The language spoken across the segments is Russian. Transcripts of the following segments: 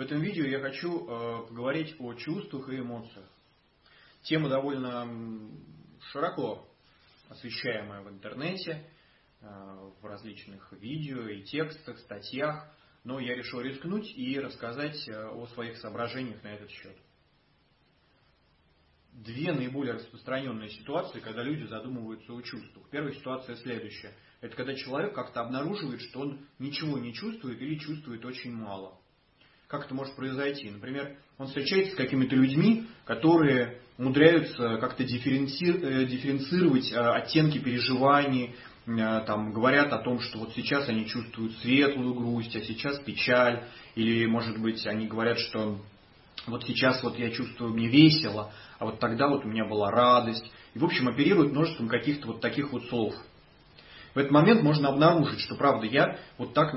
этом видео я хочу поговорить о чувствах и эмоциях. Тема довольно широко освещаемая в интернете, в различных видео и текстах, статьях, но я решил рискнуть и рассказать о своих соображениях на этот счет. Две наиболее распространенные ситуации, когда люди задумываются о чувствах. Первая ситуация следующая. Это когда человек как-то обнаруживает, что он ничего не чувствует или чувствует очень мало. Как это может произойти? Например, он встречается с какими-то людьми, которые умудряются как-то дифференцировать оттенки переживаний, там, говорят о том, что вот сейчас они чувствуют светлую грусть, а сейчас печаль. Или, может быть, они говорят, что вот сейчас вот я чувствую, мне весело, а вот тогда вот у меня была радость. И, в общем, оперируют множеством каких-то вот таких вот слов. В этот момент можно обнаружить, что, правда, я вот так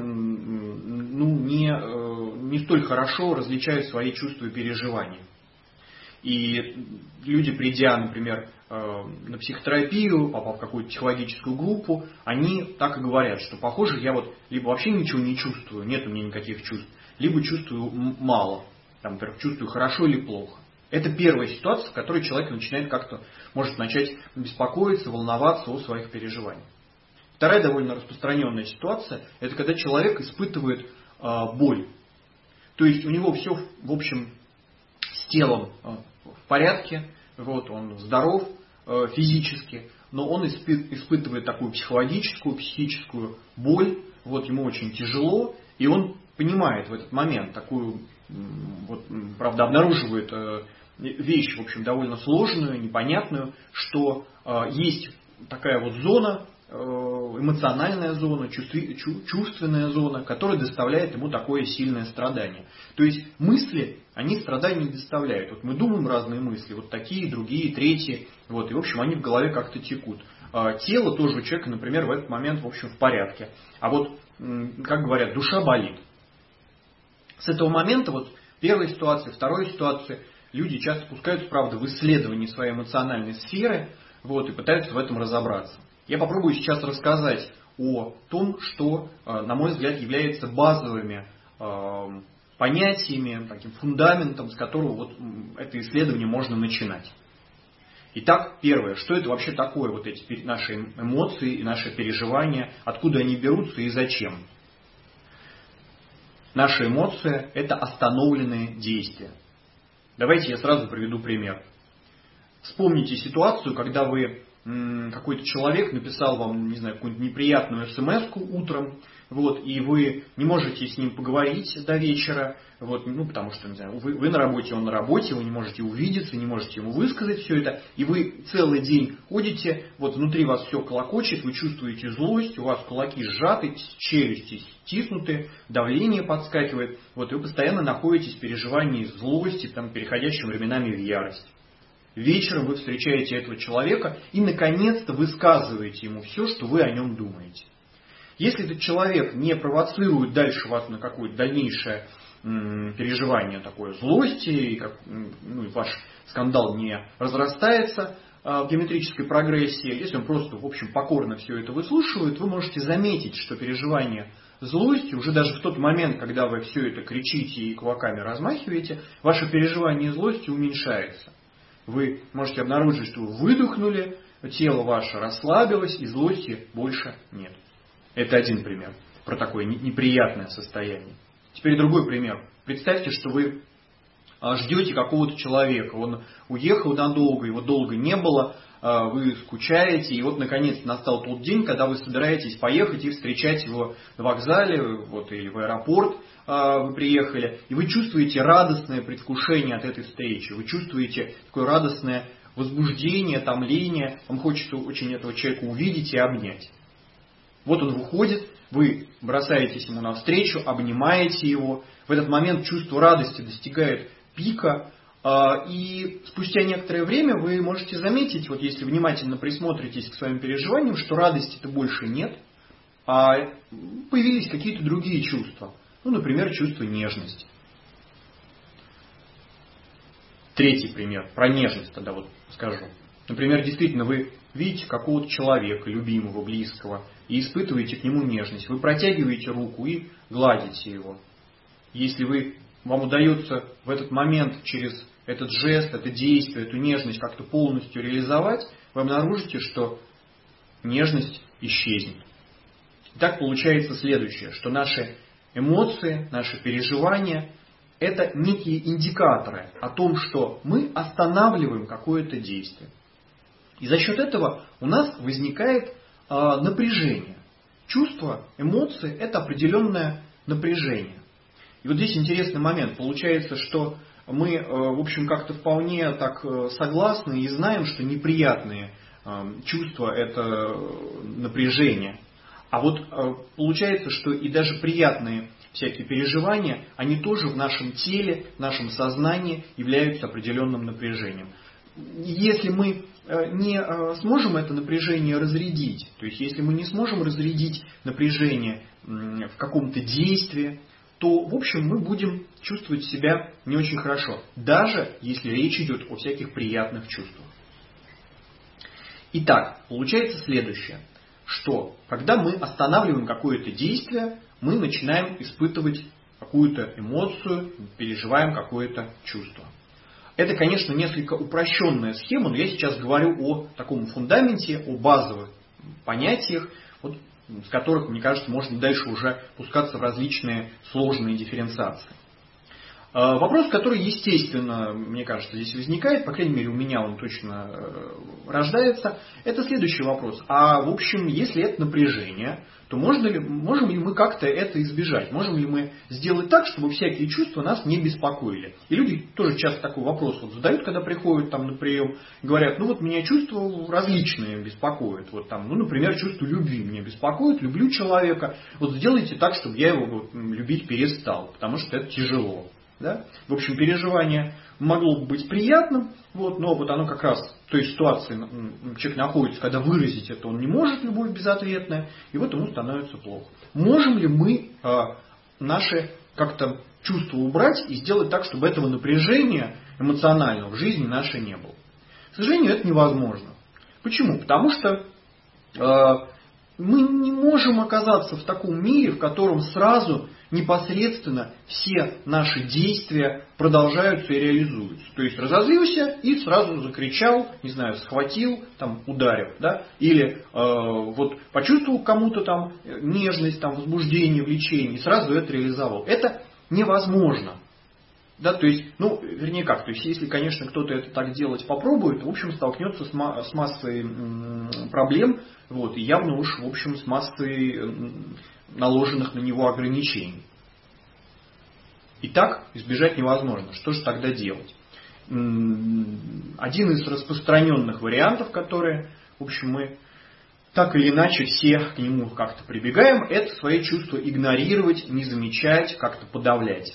не столь хорошо различаю свои чувства и переживания. И люди, придя, например, на психотерапию, попав в какую-то психологическую группу, они так и говорят, что, похоже, я вот либо вообще ничего не чувствую, нет у меня никаких чувств, либо чувствую мало, там, например, чувствую хорошо или плохо. Это первая ситуация, в которой человек начинает как-то, может начать беспокоиться, волноваться о своих переживаниях. Вторая довольно распространенная ситуация, это когда человек испытывает боль. То есть у него все, в общем, с телом в порядке, вот, он здоров физически, но он испытывает такую психологическую, психическую боль, вот, ему очень тяжело, и он понимает в этот момент такую, вот, правда, обнаруживает вещь, в общем, довольно сложную, непонятную, что есть такая вот зона, эмоциональная зона, чувственная зона, которая доставляет ему такое сильное страдание. То есть мысли, они страдания не доставляют. Вот мы думаем разные мысли, вот такие, другие, третьи, вот, и в общем они в голове как-то текут. Тело тоже у человека, например, в этот момент в общем в порядке. А вот, как говорят, душа болит. С этого момента, вот первой ситуации, второй ситуации, люди часто пускаются, правда, в исследовании своей эмоциональной сферы, вот, и пытаются в этом разобраться. Я попробую сейчас рассказать о том, что, на мой взгляд, является базовыми понятиями, таким фундаментом, с которого вот это исследование можно начинать. Итак, первое, что это вообще такое, вот эти наши эмоции и наши переживания, откуда они берутся и зачем? Наши эмоции – это остановленные действия. Давайте я сразу приведу пример. Вспомните ситуацию, когда вы какой-то человек написал вам, не знаю, какую-нибудь неприятную смс-ку утром, вот, и вы не можете с ним поговорить до вечера, вот, потому что, не знаю, вы на работе, он на работе, вы не можете увидеться, не можете ему высказать все это, и вы целый день ходите, вот внутри вас все клокочет, вы чувствуете злость, у вас кулаки сжаты, челюсти стиснуты, давление подскакивает, вот, и вы постоянно находитесь в переживании злости, там, переходящим временами в ярость. Вечером вы встречаете этого человека и, наконец-то, высказываете ему все, что вы о нем думаете. Если этот человек не провоцирует дальше вас на какое-то дальнейшее переживание такое злости, и ваш скандал не разрастается в геометрической прогрессии, если он просто, в общем, покорно все это выслушивает, вы можете заметить, что переживание злости, уже даже в тот момент, когда вы все это кричите и кулаками размахиваете, ваше переживание злости уменьшается. Вы можете обнаружить, что вы выдохнули, тело ваше расслабилось, и злости больше нет. Это один пример про такое неприятное состояние. Теперь другой пример. Представьте, что вы ждете какого-то человека, он уехал надолго, его долго не было, вы скучаете, и вот наконец настал тот день, когда вы собираетесь поехать и встречать его на вокзале, вот, или в аэропорт вы приехали, и вы чувствуете радостное предвкушение от этой встречи, вы чувствуете такое радостное возбуждение, томление, вам хочется очень этого человека увидеть и обнять. Вот он выходит, вы бросаетесь ему навстречу, обнимаете его, в этот момент чувство радости достигает пика, и спустя некоторое время вы можете заметить, вот если внимательно присмотритесь к своим переживаниям, что радости-то больше нет, а появились какие-то другие чувства. Например, чувство нежности. Третий пример, про нежность тогда вот скажу. Например, действительно вы видите какого-то человека, любимого, близкого, и испытываете к нему нежность. Вы протягиваете руку и гладите его. Если вы вам удается в этот момент через этот жест, это действие, эту нежность как-то полностью реализовать, вы обнаружите, что нежность исчезнет. И так получается следующее, что наши эмоции, наши переживания – это некие индикаторы о том, что мы останавливаем какое-то действие. И за счет этого у нас возникает напряжение. Чувства, эмоции – это определенное напряжение. И вот здесь интересный момент. Получается, что мы, в общем, как-то вполне так согласны и знаем, что неприятные чувства – это напряжение. А вот получается, что и даже приятные всякие переживания, они тоже в нашем теле, в нашем сознании являются определенным напряжением. Если мы не сможем это напряжение разрядить, то есть если мы не сможем разрядить напряжение в каком-то действии, то, в общем, мы будем чувствовать себя не очень хорошо, даже если речь идет о всяких приятных чувствах. Итак, получается следующее, что когда мы останавливаем какое-то действие, мы начинаем испытывать какую-то эмоцию, переживаем какое-то чувство. Это, конечно, несколько упрощенная схема, но я сейчас говорю о таком фундаменте, о базовых понятиях, вот, с которых, мне кажется, можно дальше уже пускаться в различные сложные дифференциации. Вопрос, который, естественно, мне кажется, здесь возникает, по крайней мере, у меня он точно рождается, это следующий вопрос. А, в общем, если это напряжение, то можем ли мы как-то это избежать? Можем ли мы сделать так, чтобы всякие чувства нас не беспокоили? И люди тоже часто такой вопрос вот задают, когда приходят там на прием, говорят, ну вот меня чувства различные беспокоят. Вот там, ну, например, чувство любви меня беспокоит, люблю человека. Вот сделайте так, чтобы я его вот любить перестал, потому что это тяжело. Да? В общем, переживание могло бы быть приятным, вот, но вот оно как раз в той ситуации человек находится, когда выразить это он не может, любовь безответная, и вот ему становится плохо. Можем ли мы наши как-то чувства убрать и сделать так, чтобы этого напряжения эмоционального в жизни нашей не было? К сожалению, это невозможно. Почему? Потому что мы не можем оказаться в таком мире, в котором сразу непосредственно все наши действия продолжаются и реализуются. То есть разозлился и сразу закричал, не знаю, схватил, там, ударил. Да? Или вот почувствовал кому-то там нежность, там, возбуждение, влечение и сразу это реализовал. Это невозможно. Да, то есть, ну, вернее как, то есть, если, конечно, кто-то это так делать попробует, в общем, столкнется с массой проблем, вот, и явно уж, в общем, с массой наложенных на него ограничений. И так избежать невозможно. Что же тогда делать? Один из распространенных вариантов, которые, в общем, мы так или иначе все к нему как-то прибегаем, это свои чувства игнорировать, не замечать, как-то подавлять.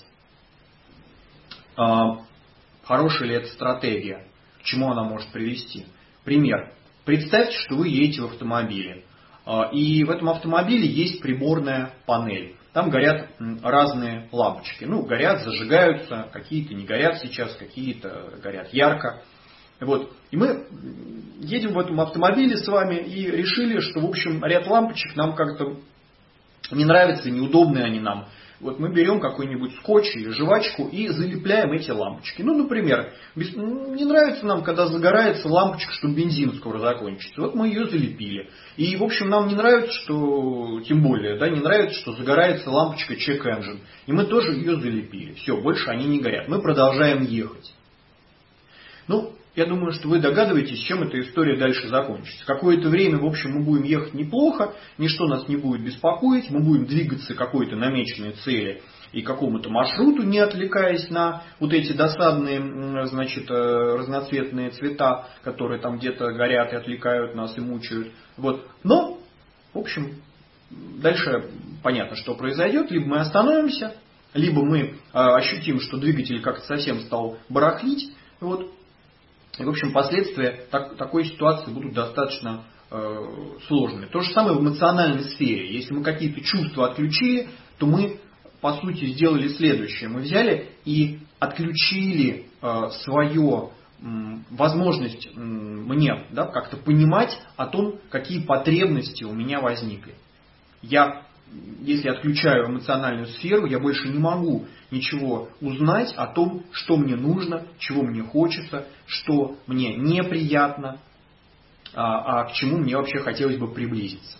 Хорошая ли это стратегия? К чему она может привести? Пример. Представьте, что вы едете в автомобиле. И в этом автомобиле есть приборная панель. Там горят разные лампочки. Ну, горят, зажигаются, какие-то не горят сейчас, какие-то горят ярко. Вот. И мы едем в этом автомобиле с вами и решили, что, в общем, ряд лампочек нам как-то не нравятся, неудобные они нам. Вот мы берем какой-нибудь скотч или жвачку и залепляем эти лампочки. Ну, например, не нравится нам, когда загорается лампочка, что бензин скоро закончится. Вот мы ее залепили. И, в общем, нам не нравится, что, тем более, да, не нравится, что загорается лампочка check engine. И мы тоже ее залепили. Все, больше они не горят. Мы продолжаем ехать. Ну, я думаю, что вы догадываетесь, чем эта история дальше закончится. Какое-то время, в общем, мы будем ехать неплохо, ничто нас не будет беспокоить, мы будем двигаться к какой-то намеченной цели и какому-то маршруту, не отвлекаясь на вот эти досадные, значит, разноцветные цвета, которые там где-то горят и отвлекают нас и мучают. Вот. Но, в общем, дальше понятно, что произойдет. Либо мы остановимся, либо мы ощутим, что двигатель как-то совсем стал барахлить. Вот. И, в общем, последствия такой ситуации будут достаточно сложными. То же самое в эмоциональной сфере. Если мы какие-то чувства отключили, то мы, по сути, сделали следующее. Мы взяли и отключили свою возможность мне, да, как-то понимать о том, какие потребности у меня возникли. Я если отключаю эмоциональную сферу, я больше не могу ничего узнать о том, что мне нужно, чего мне хочется, что мне неприятно, а к чему мне вообще хотелось бы приблизиться.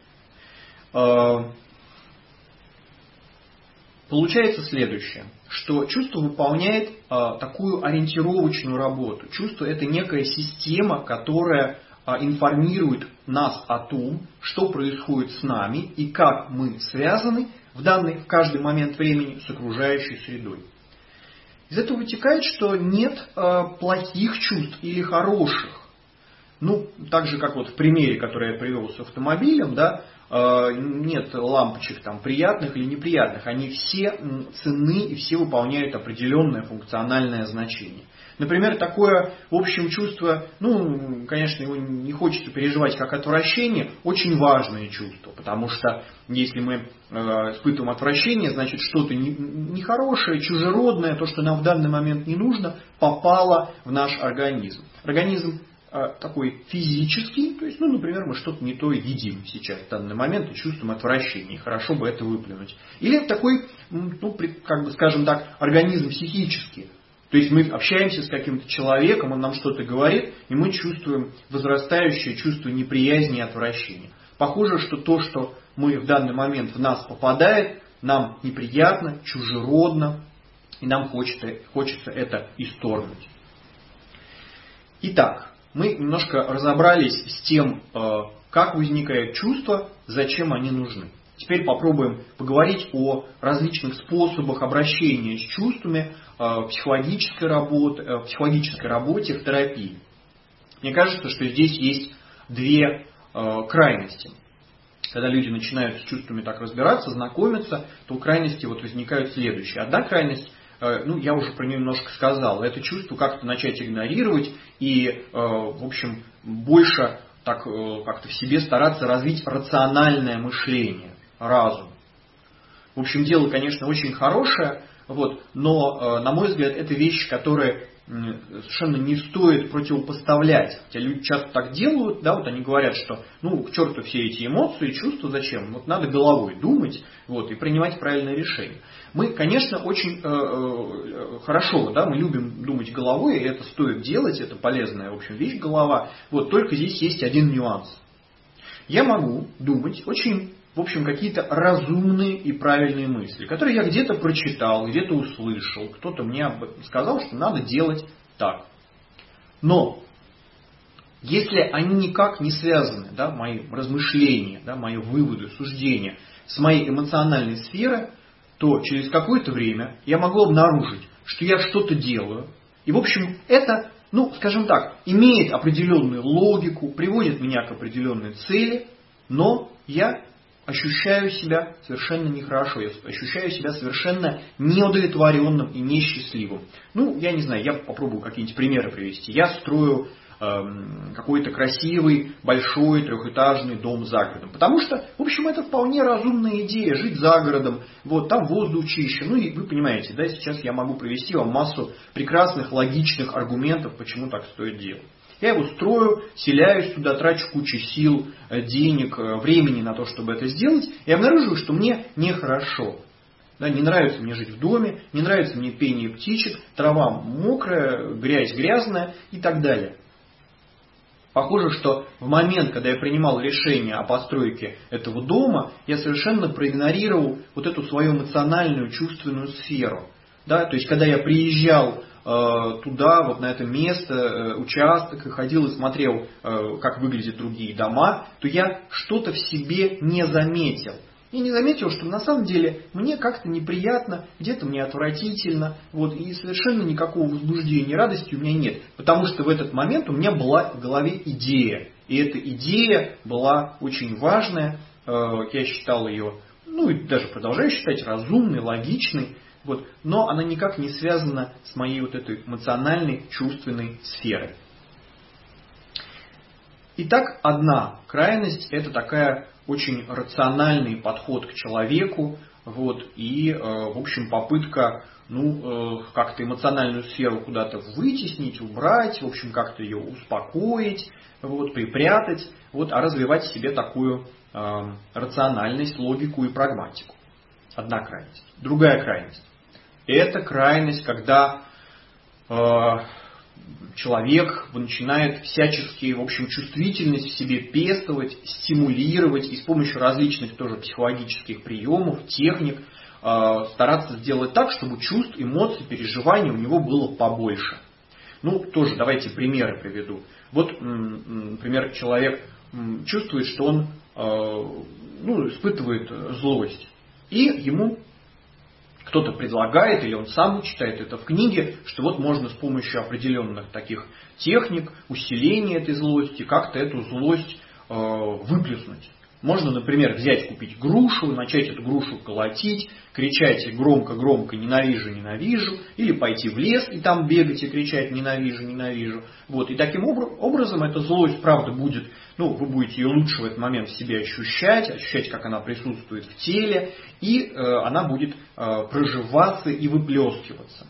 Получается следующее, что чувство выполняет такую ориентировочную работу. Чувство – это некая система, которая информирует нас о том, что происходит с нами и как мы связаны в каждый момент времени с окружающей средой. Из этого вытекает, что нет плохих чувств или хороших. Так же, как в примере, который я привел с автомобилем, да, нет лампочек приятных или неприятных. Они все ценны и все выполняют определенное функциональное значение. Например, такое, в общем, чувство, конечно, его не хочется переживать как отвращение, очень важное чувство. Потому что если мы испытываем отвращение, значит что-то нехорошее, чужеродное, то, что нам в данный момент не нужно, попало в наш организм. Организм такой физический, то есть, например, мы что-то не то едим сейчас в данный момент и чувствуем отвращение, хорошо бы это выплюнуть. Или такой, скажем так, организм психический. То есть мы общаемся с каким-то человеком, он нам что-то говорит, и мы чувствуем возрастающее чувство неприязни и отвращения. Похоже, что то, что мы в данный момент в нас попадает, нам неприятно, чужеродно, и нам хочется это исторгнуть. Итак, мы немножко разобрались с тем, как возникают чувства, зачем они нужны. Теперь попробуем поговорить о различных способах обращения с чувствами в психологической работе, в терапии. Мне кажется, что здесь есть две крайности. Когда люди начинают с чувствами так разбираться, знакомиться, то крайности возникают следующие. Одна крайность, я уже про нее немножко сказал, это чувство как-то начать игнорировать и, в общем, больше так как-то в себе стараться развить рациональное мышление, разум. В общем, дело, конечно, очень хорошее, но, на мой взгляд, это вещи, которые совершенно не стоит противопоставлять. Хотя люди часто так делают, они говорят, что к черту все эти эмоции, чувства, зачем? Надо головой думать и принимать правильное решение. Мы, конечно, очень хорошо, мы любим думать головой, и это стоит делать, это полезная, в общем, вещь голова. Только здесь есть один нюанс. Я могу думать очень, в общем, какие-то разумные и правильные мысли, которые я где-то прочитал, где-то услышал, кто-то мне сказал, что надо делать так. Но если они никак не связаны, мои размышления, мои выводы, суждения с моей эмоциональной сферой, то через какое-то время я могу обнаружить, что я что-то делаю. И, в общем, это, скажем так, имеет определенную логику, приводит меня к определенной цели, но я ощущаю себя совершенно нехорошо, я ощущаю себя совершенно неудовлетворенным и несчастливым. Я не знаю, я попробую какие-нибудь примеры привести. Я строю какой-то красивый, большой, трехэтажный дом за городом. Потому что, в общем, это вполне разумная идея, жить за городом, там воздух чище. И вы понимаете, сейчас я могу привести вам массу прекрасных, логичных аргументов, почему так стоит делать. Я его строю, селяюсь туда, трачу кучу сил, денег, времени на то, чтобы это сделать, и обнаруживаю, что мне нехорошо. Не нравится мне жить в доме, не нравится мне пение птичек, трава мокрая, грязь грязная и так далее. Похоже, что в момент, когда я принимал решение о постройке этого дома, я совершенно проигнорировал эту свою эмоциональную, чувственную сферу. То есть, когда я приезжал туда, на это место, участок, и ходил и смотрел, как выглядят другие дома, то я что-то в себе не заметил. И не заметил, что на самом деле мне как-то неприятно, где-то мне отвратительно, и совершенно никакого возбуждения, радости у меня нет. Потому что в этот момент у меня была в голове идея. И эта идея была очень важная, я считал ее, и даже продолжаю считать разумной, логичной, но она никак не связана с моей этой эмоциональной, чувственной сферой. Итак, одна крайность – это такая очень рациональный подход к человеку, вот, и, в общем, попытка как-то эмоциональную сферу куда-то вытеснить, убрать, в общем, как-то ее успокоить, вот, припрятать, вот, а развивать в себе такую рациональность, логику и прагматику. Одна крайность. Другая крайность. Это крайность, когда человек начинает всячески, в общем, чувствительность в себе пестовать, стимулировать и с помощью различных тоже психологических приемов, техник стараться сделать так, чтобы чувств, эмоций, переживаний у него было побольше. Тоже давайте примеры приведу. Вот, например, человек чувствует, что он испытывает злость, и ему кто-то предлагает, или он сам читает это в книге, что вот можно с помощью определенных таких техник, усиления этой злости, как-то эту злость выплеснуть. Можно, например, взять, купить грушу, начать эту грушу колотить, кричать громко-громко «ненавижу, ненавижу», или пойти в лес и там бегать и кричать «ненавижу, ненавижу». Вот. И таким образом эта злость, правда, будет, вы будете ее лучше в этот момент в себе ощущать, как она присутствует в теле, и она будет проживаться и выплескиваться.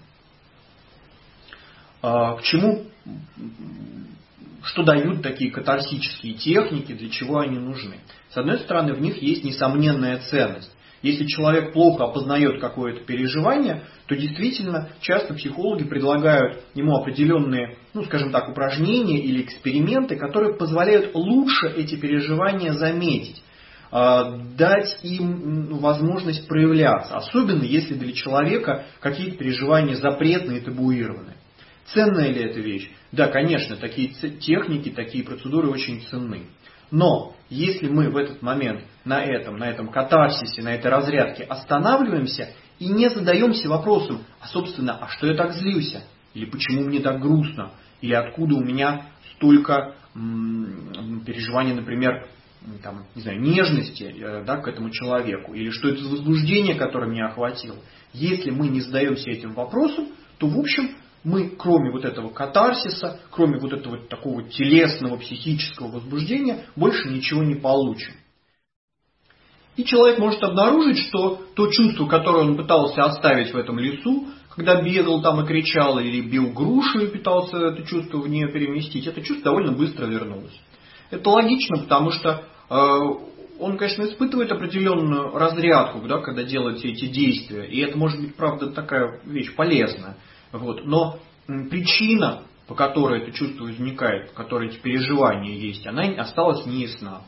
К чему? Что дают такие катарсические техники, для чего они нужны? С одной стороны, в них есть несомненная ценность. Если человек плохо опознает какое-то переживание, то действительно часто психологи предлагают ему определенные, упражнения или эксперименты, которые позволяют лучше эти переживания заметить, дать им возможность проявляться, особенно если для человека какие-то переживания запретные и табуированы. Ценная ли эта вещь? Да, конечно, такие техники, такие процедуры очень ценны. Но если мы в этот момент на этом катарсисе, на этой разрядке останавливаемся и не задаемся вопросом, собственно, что я так злился? Или почему мне так грустно? Или откуда у меня столько переживаний, например, нежности к этому человеку? Или что это за возбуждение, которое меня охватило? Если мы не задаемся этим вопросом, то, в общем, мы, кроме вот этого катарсиса, кроме вот этого такого телесного, психического возбуждения, больше ничего не получим. И человек может обнаружить, что то чувство, которое он пытался оставить в этом лесу, когда бегал там и кричал, или бил грушу и пытался это чувство в нее переместить, это чувство довольно быстро вернулось. Это логично, потому что он, конечно, испытывает определенную разрядку, когда делает все эти действия. И это может быть, правда, такая вещь полезная. Но причина, по которой это чувство возникает, по которой эти переживания есть, она осталась неясна.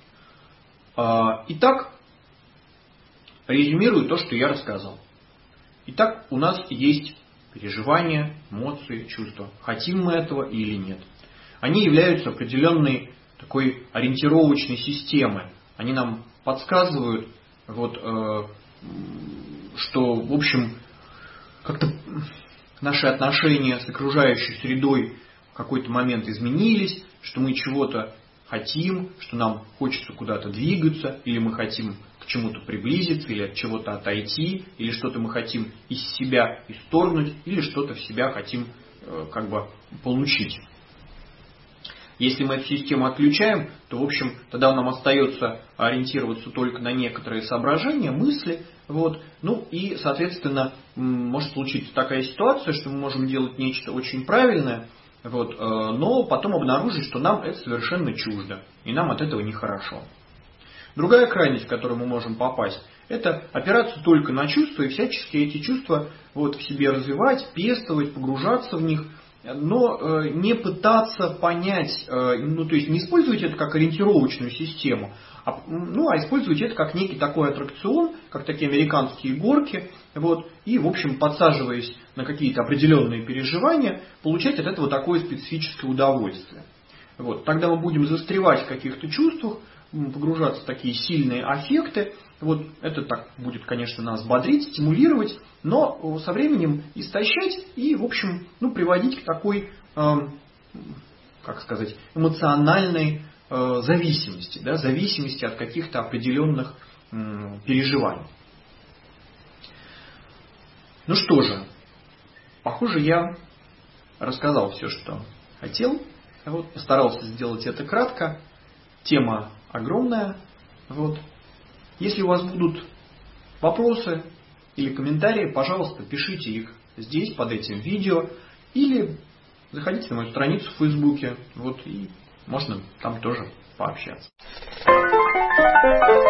Итак, резюмирую то, что я рассказал. Итак, у нас есть переживания, эмоции, чувства. Хотим мы этого или нет. Они являются определенной такой ориентировочной системой. Они нам подсказывают, что, в общем, как-то наши отношения с окружающей средой в какой-то момент изменились, что мы чего-то хотим, что нам хочется куда-то двигаться, или мы хотим к чему-то приблизиться, или от чего-то отойти, или что-то мы хотим из себя исторгнуть, или что-то в себя хотим получить. Если мы эту систему отключаем, то, в общем, тогда нам остается ориентироваться только на некоторые соображения, мысли. И, соответственно, может случиться такая ситуация, что мы можем делать нечто очень правильное, но потом обнаружить, что нам это совершенно чуждо, и нам от этого нехорошо. Другая крайность, в которую мы можем попасть, это опираться только на чувства и всячески эти чувства в себе развивать, пестовать, погружаться в них, но не пытаться понять, то есть не использовать это как ориентировочную систему, а использовать это как некий такой аттракцион, как такие американские горки, и, в общем, подсаживаясь на какие-то определенные переживания, получать от этого такое специфическое удовольствие. Тогда мы будем застревать в каких-то чувствах, погружаться в такие сильные аффекты. Это так будет, конечно, нас бодрить, стимулировать, но со временем истощать и, в общем, приводить к такой, эмоциональной зависимости, зависимости от каких-то определенных переживаний. Что же, похоже, я рассказал все, что хотел. Постарался сделать это кратко. Тема огромная. Если у вас будут Вопросы или комментарии, пожалуйста, пишите их здесь, под этим видео, или заходите на мою страницу в Фейсбуке, и можно там тоже пообщаться.